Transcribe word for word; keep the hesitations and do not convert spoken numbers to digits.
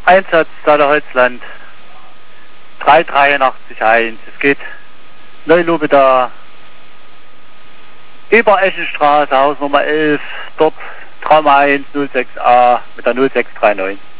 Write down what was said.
Einsatz Saale-Holzland drei drei acht eins. Es geht Neulupe da über Eschenstraße, Haus Nummer elf, dort Trauma eins null sechs A mit der null sechs drei neun.